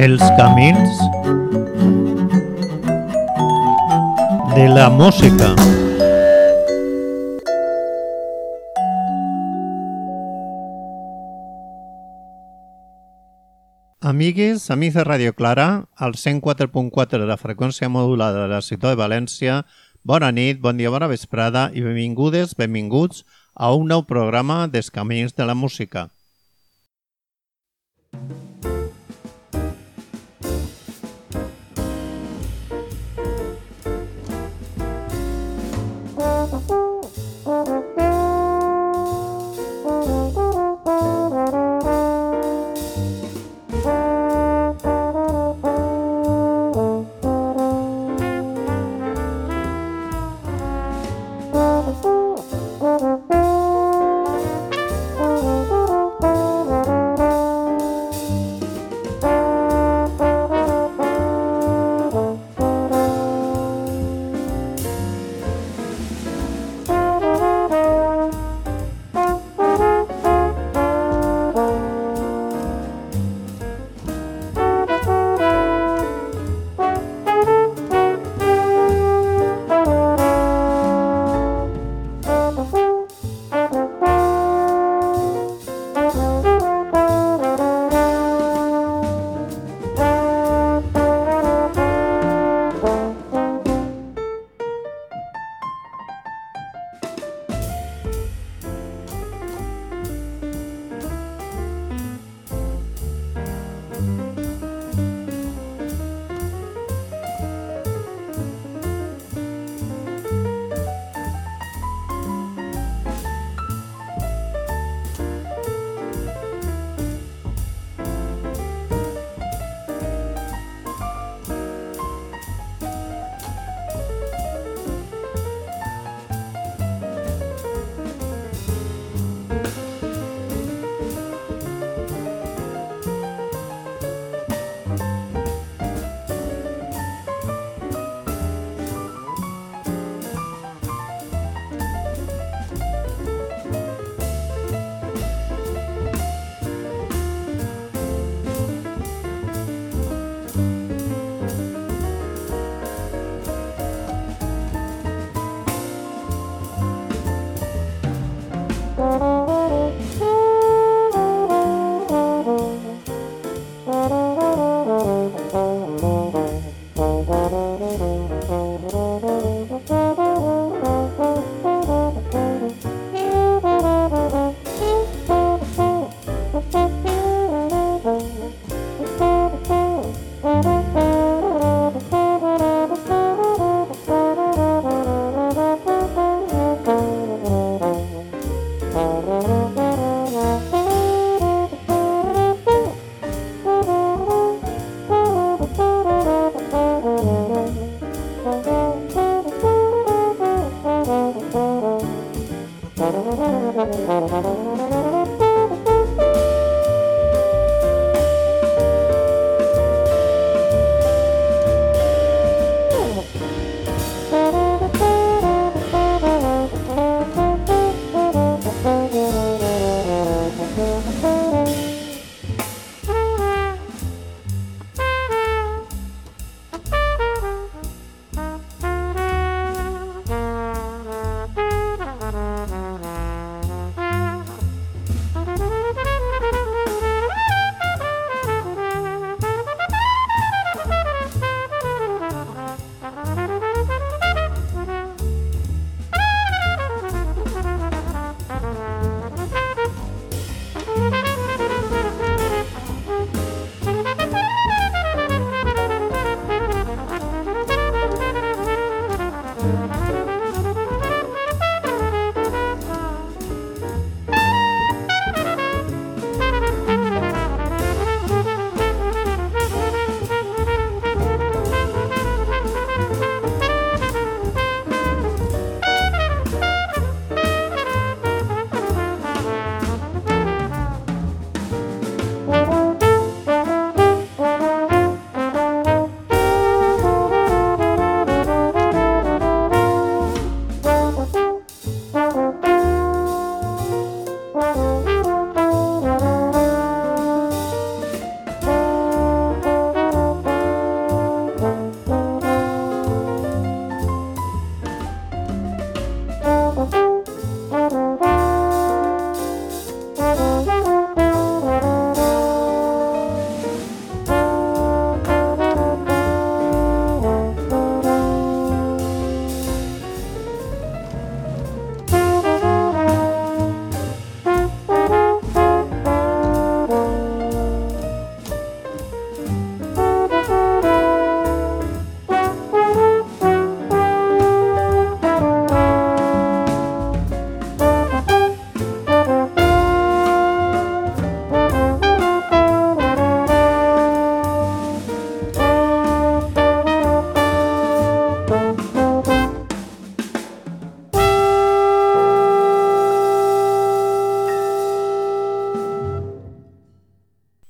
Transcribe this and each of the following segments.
Els camins de la música. Amigues, amics de Radio Clara, al 104.4 de la freqüència modulada de la ciutat de València, bona nit, bon dia, bona vesprada i benvingudes, benvinguts a un nou programa dels Camins de la Música.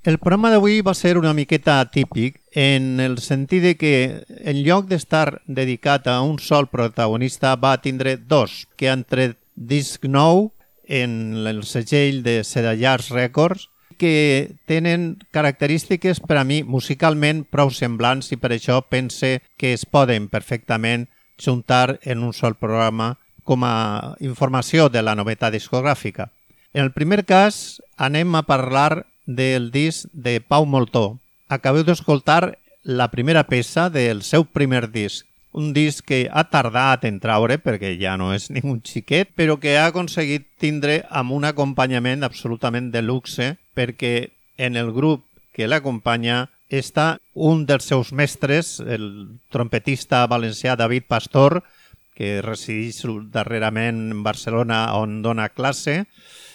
El programa d'avui va ser una miqueta atípic en el sentit de que en lloc d'estar dedicat a un sol protagonista va tindre dos, que han tret disc nou en el segell de Cedallars Records, que tenen característiques per a mi musicalment prou semblants i per això pense que es poden perfectament juntar en un sol programa com a informació de la novetat discogràfica. En el primer cas anem a parlar del disc de Pau Moltó. Acabeu d'escoltar la primera peça del seu primer disc, un disc que ha tardat en traure perquè ja no és ningú xiquet, però que ha aconseguit tindre amb un acompanyament absolutament de luxe perquè en el grup que l'acompanya està un dels seus mestres, el trompetista valencià David Pastor, que resideix darrerament en Barcelona on dona classe,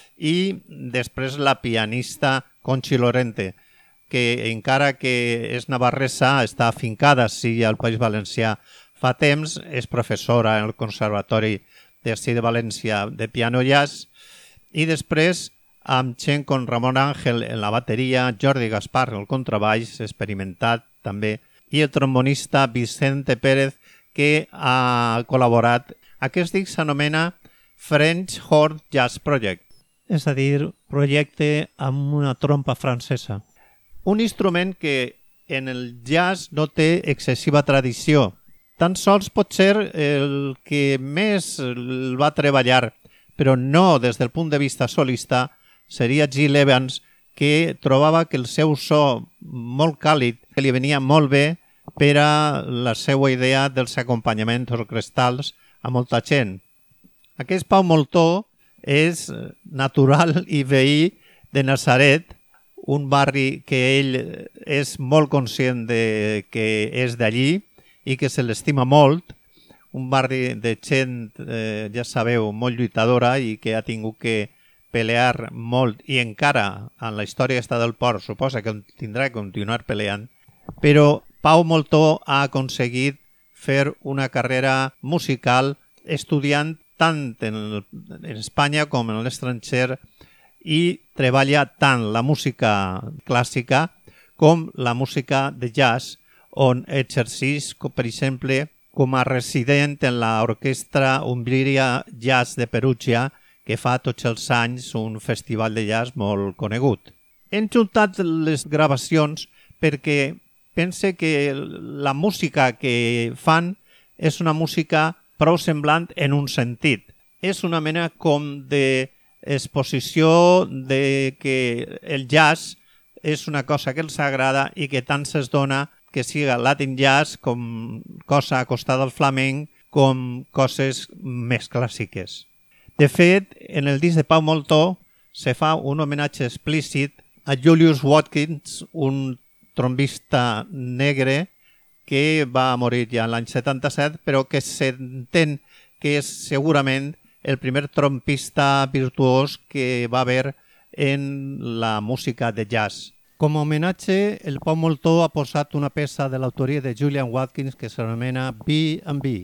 i després la pianista Conchi Lorente, que encara que és navarresa, està afincada sí, al País Valencià fa temps, és professora en el Conservatori d'Esti de València de piano jazz, i després amb gent com Ramon Àngel en la bateria, Jordi Gaspar en el contrabaix, experimentat també, i el trombonista Vicente Pérez, que ha col·laborat. Aquest disc s'anomena French Horn Jazz Project, és a dir, projecte amb una trompa francesa. Un instrument que en el jazz no té excessiva tradició. Tan sols pot ser el que més el va treballar, però no des del punt de vista solista, seria Gil Evans, que trobava que el seu so molt càlid, que li venia molt bé per a la seva idea dels acompanyaments orquestrals a molta gent. Aquest Pau Moltó és natural i veí de Natzaret, un barri que ell és molt conscient de que és d'allí i que se l'estima molt, un barri de gent, ja sabeu, molt lluitadora i que ha tingut que pelear molt i encara en la història esta del port suposa que tindrà que continuar peleant, però Pau Moltó ha aconseguit fer una carrera musical estudiant tant en Espanya com en l'estranger i treballa tant la música clàssica com la música de jazz, on exerceix, per exemple, com a resident en l'orquestra Umbria Jazz de Perugia, que fa tots els anys un festival de jazz molt conegut. Hem juntat les gravacions perquè pense que la música que fan és una música prou semblant en un sentit. És una mena com d'exposició de que el jazz és una cosa que els agrada i que tant se'ls dona que siga Latin jazz com cosa acostada al flamenc com coses més clàssiques. De fet, en el disc de Pau Moltó se fa un homenatge explícit a Julius Watkins, un trombista negre que va morir ja l'any 77, però que s'entén que és segurament el primer trompista virtuós que va haver en la música de jazz. Com a homenatge, el Pau Moltó ha posat una peça de l'autoria de Julian Watkins que s'anomena B&B.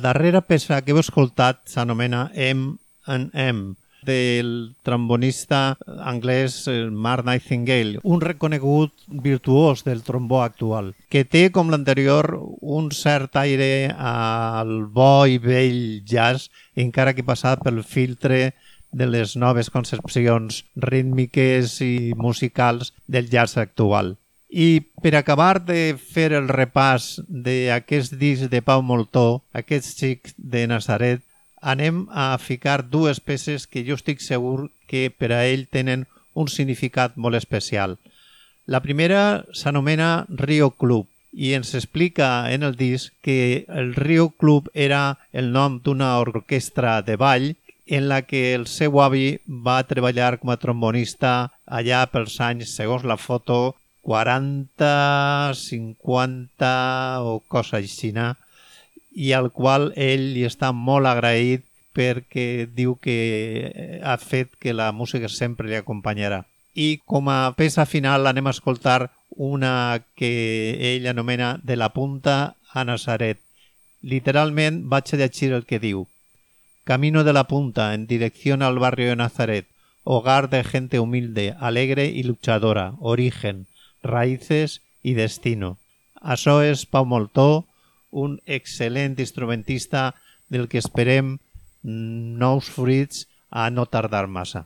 darrera peça que heu escoltat s'anomena M&M, del trombonista anglès Mark Nightingale, un reconegut virtuós del trombó actual, que té, com l'anterior, un cert aire al bo i vell jazz, encara que passat pel filtre de les noves concepcions rítmiques i musicals del jazz actual. I per acabar de fer el repàs d'aquest disc de Pau Moltó, aquest xic de Natzaret, anem a ficar dues peces que jo estic segur que per a ell tenen un significat molt especial. La primera s'anomena Rio Club i ens explica en el disc que el Rio Club era el nom d'una orquestra de ball en la que el seu avi va treballar com a trombonista allà pels anys, segons la foto, 40, 50 o cosa així, i al qual ell li està molt agraït perquè diu que ha fet que la música sempre li acompanyarà. I com a peça final anem a escoltar una que ell anomena De la punta a Natzaret. Literalment vaig a llegir el que diu. Camino de la punta en dirección al barrio de Nazaret, hogar de gente humilde, alegre y luchadora, origen, raíces y destino. Això és Pau Moltó, un excel·lent instrumentista del que esperem nous fruits a no tardar massa.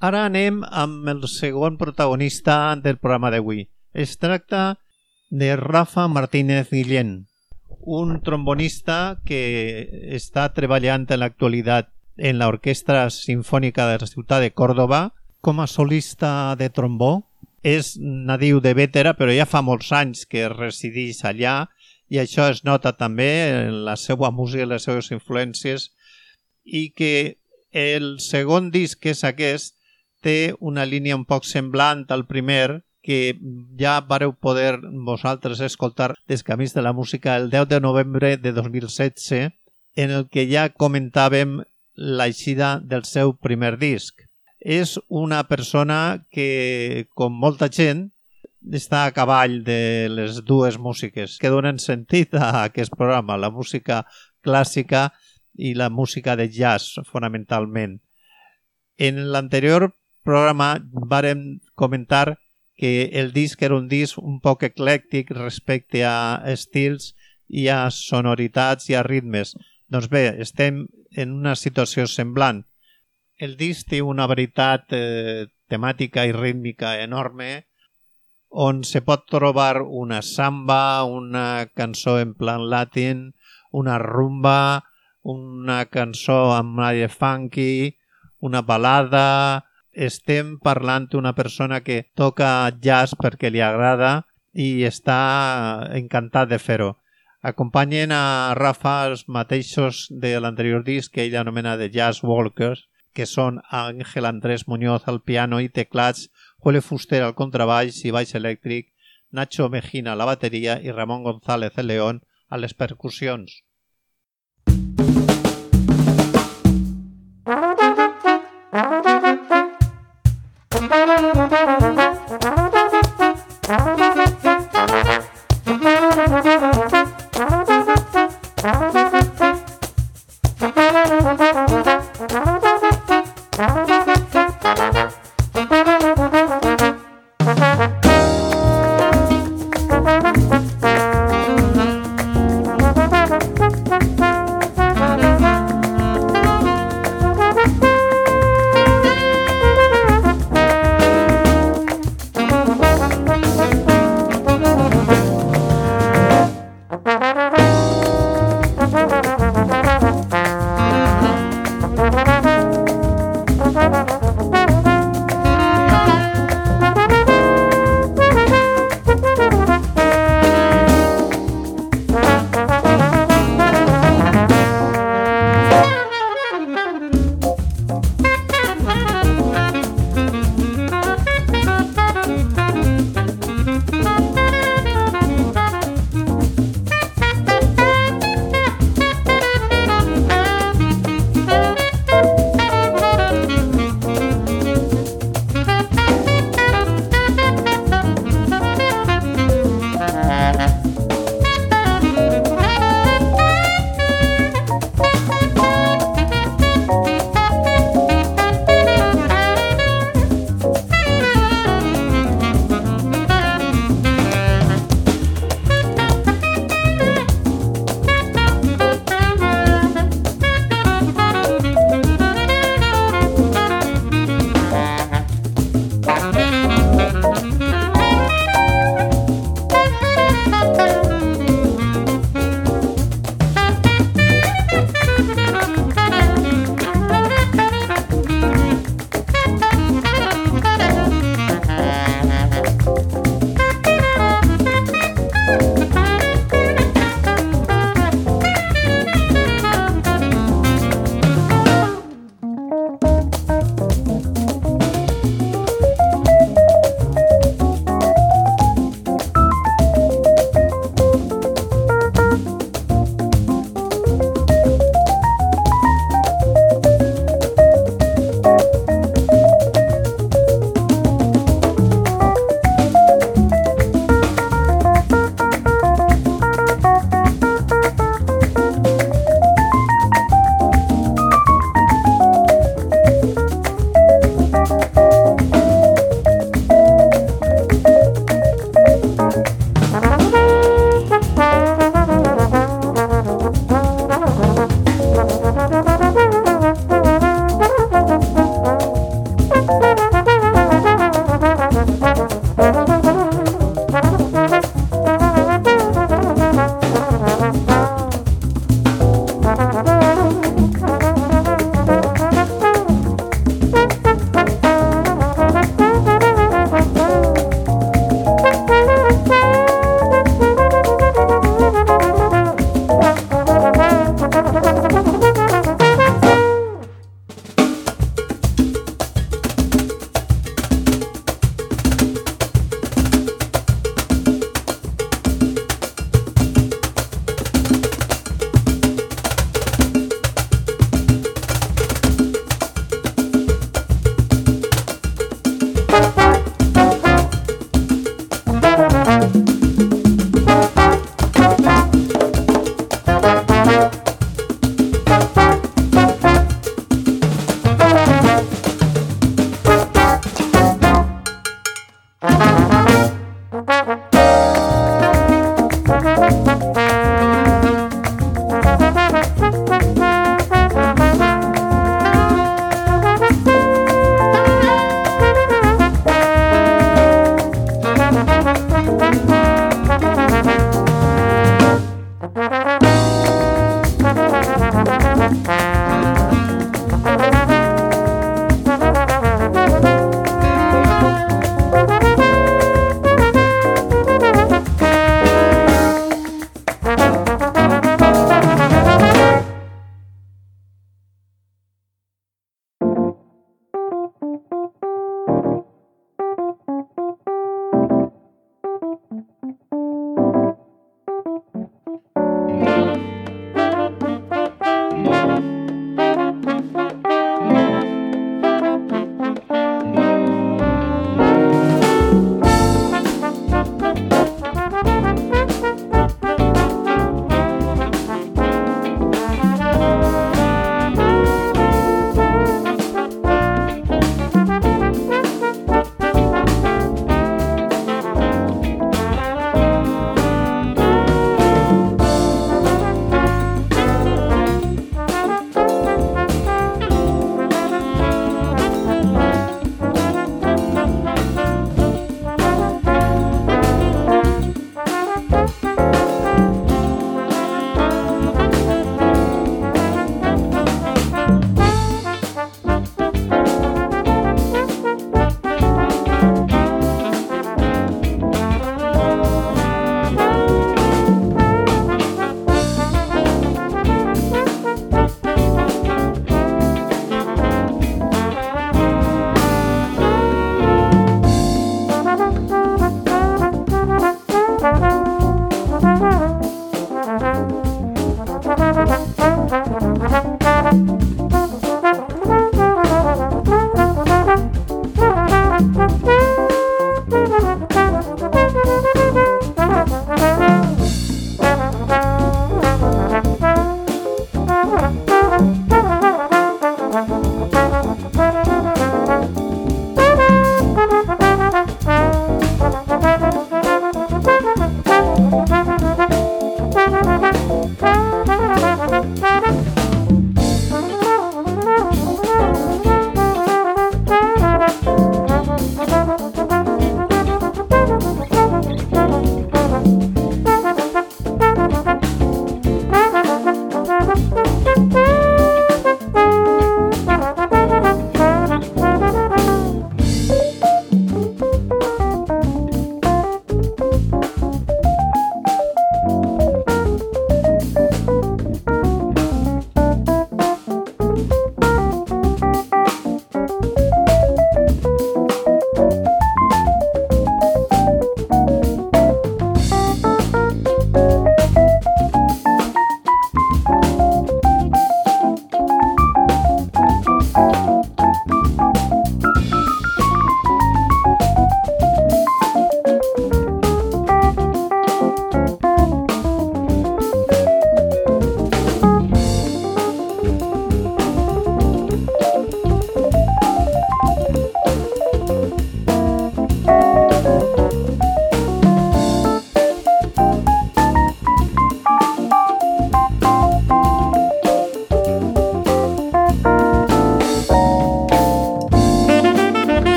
Ara anem amb el segon protagonista del programa d'avui. Es tracta de Rafa Martínez Guillén, un trombonista que està treballant en l'actualitat en l'Orquestra Sinfònica de la ciutat de Còrdova com a solista de trombó. És nadiu de Bétera, però ja fa molts anys que resideix allà i això es nota també en la seva música i les seves influències, i que el segon disc, que és aquest, té una línia un poc semblant al primer, que ja vareu poder vosaltres escoltar des Camins de la Música el 10 de novembre de 2016, en el que ja comentàvem l'eixida del seu primer disc. És una persona que, com molta gent, està a cavall de les dues músiques que donen sentit a aquest programa, la música clàssica i la música de jazz, fonamentalment. En l'anterior programa vàrem comentar que el disc era un disc un poc eclèctic respecte a estils i a sonoritats i a ritmes. Doncs bé, estem en una situació semblant. El disc té una varietat temàtica i rítmica enorme, on se pot trobar una samba, una cançó en plan latin, una rumba, una cançó amb aire funky, una balada. Estem parlant d'una persona que toca jazz perquè li agrada i està encantat de fer-ho. Acompanyen a Rafa els mateixos de l'anterior disc que ell anomena de Jazz Walkers, que són Ángel Andrés Muñoz al piano i teclats, Julio Fuster al contrabaix i baix elèctric, Nacho Mejina a la bateria i Ramon González el León a les percussions.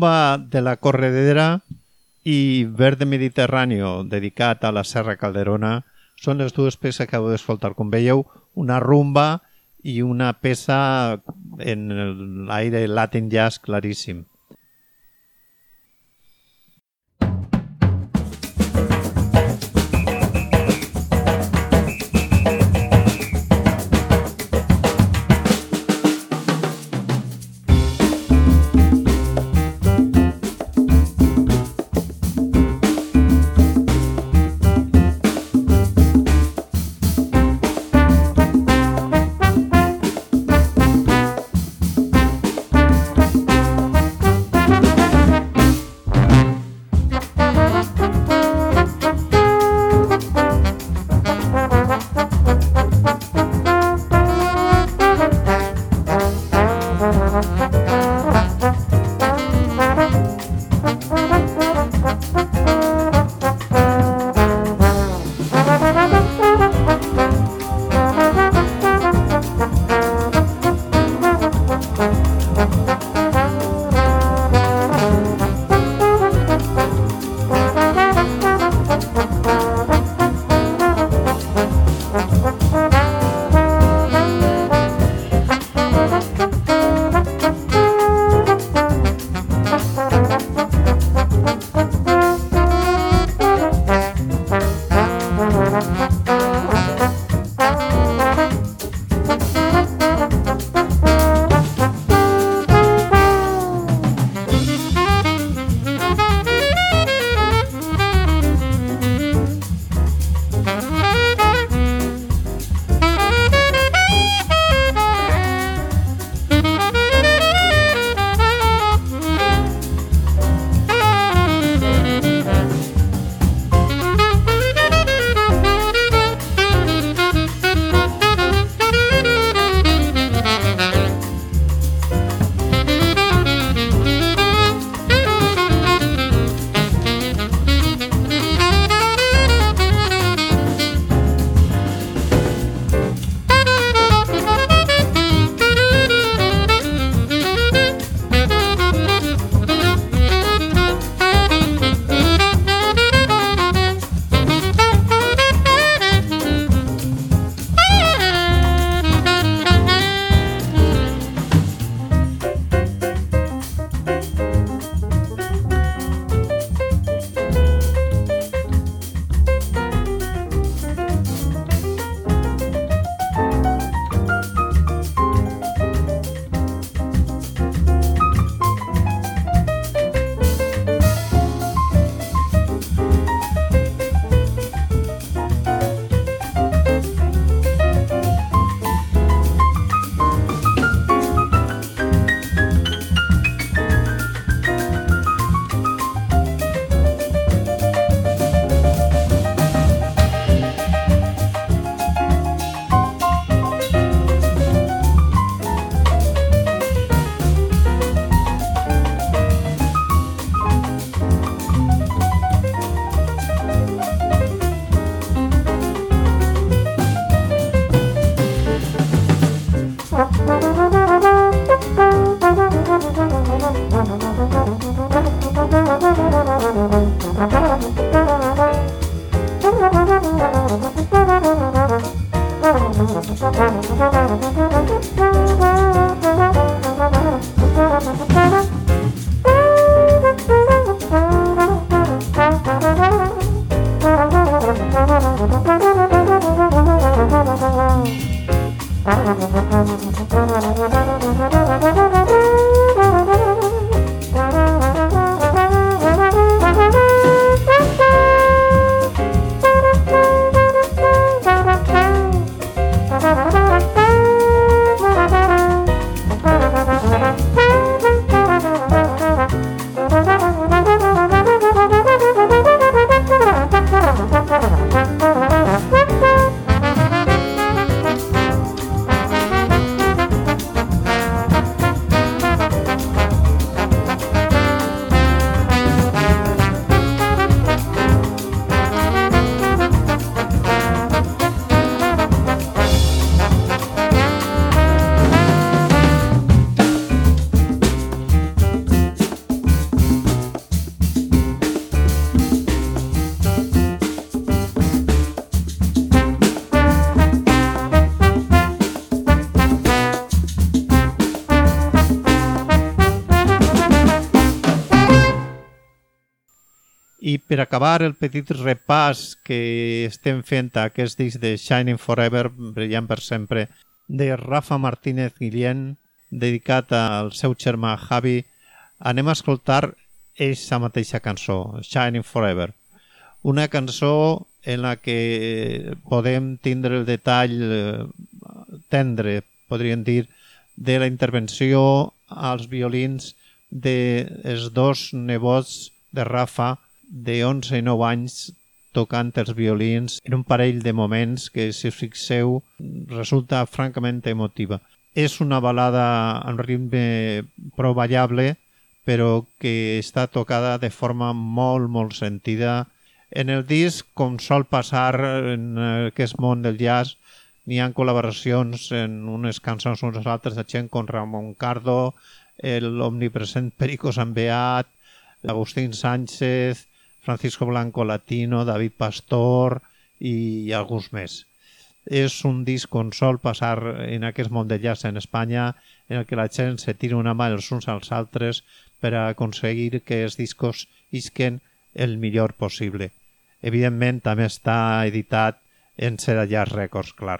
rumba de la Corredera i Verde Mediterráneo, dedicat a la Serra Calderona, són les dues peces que heu d'escoltar. Com veieu, una rumba i una peça en l'aire Latin jazz claríssim. I per acabar el petit repàs que estem fent a aquest disc de Shining Forever, brillant per sempre, de Rafa Martínez Guillén, dedicat al seu germà Javi, anem a escoltar aquesta mateixa cançó, Shining Forever. Una cançó en la que podem tindre el detall tendre, podríem dir, de la intervenció als violins dels dos nebots de Rafa, de 11 i 9 anys, tocant els violins en un parell de moments que, si us fixeu, resulta francament emotiva. És una balada en ritme prou ballable, però que està tocada de forma molt, molt sentida. En el disc, com sol passar en aquest món del jazz, n'hi ha col·laboracions en unes cançons unes altres de gent com Ramon Cardo, el omnipresent Perico Sambeat, Agustín Sánchez, Francisco Blanco Latino, David Pastor i alguns més. És un disc on sol passar en aquest món del jazz en Espanya, en el que la gent se tira una mà els uns als altres per a aconseguir que els discos isquen el millor possible. Evidentment, també està editat en Seda Jazz Records, clar.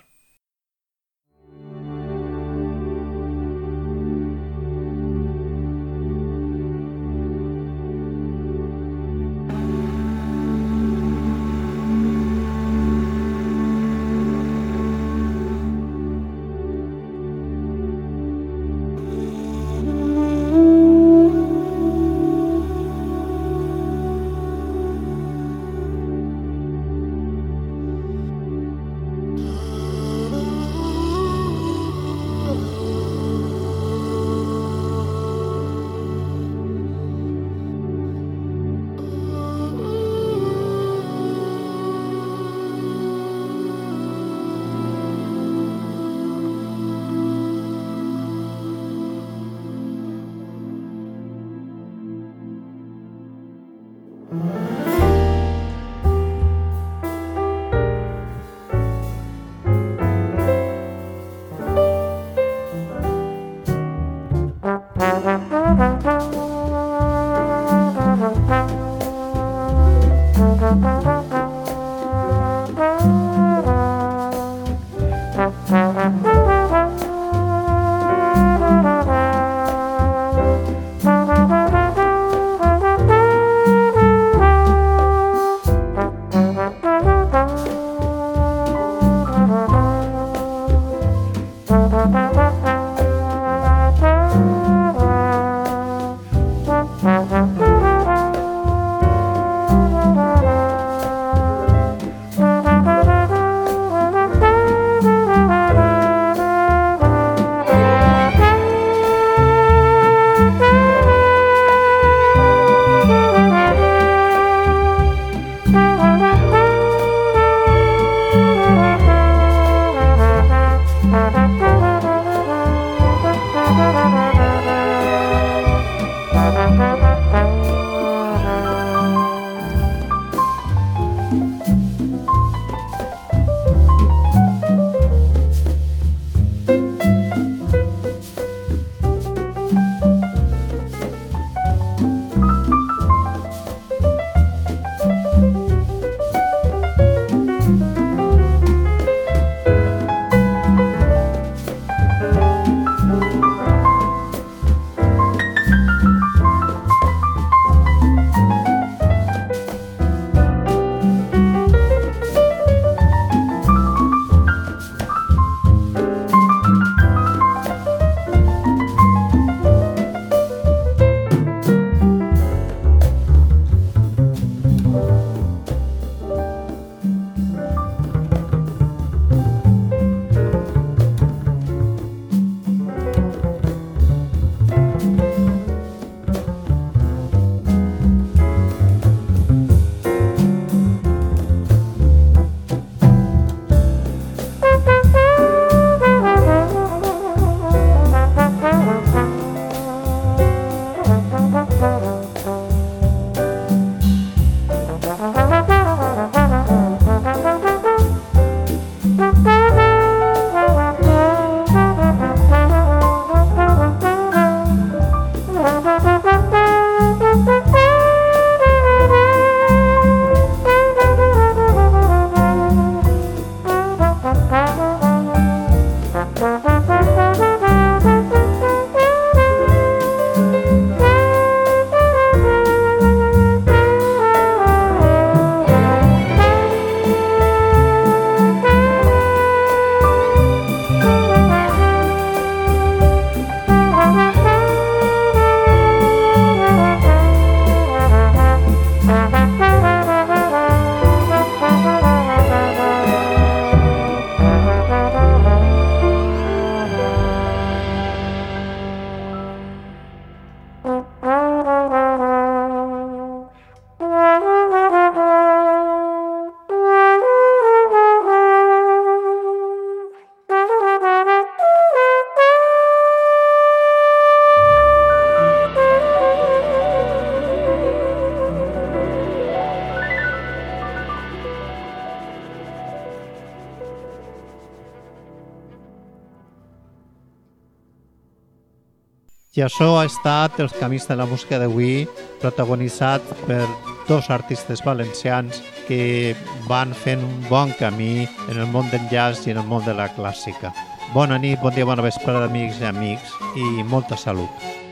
I això ha estat Els camins de la música d'avui, protagonitzat per dos artistes valencians que van fent un bon camí en el món del jazz i en el món de la clàssica. Bona nit, bon dia, bona vesprada, amics i amics, i molta salut.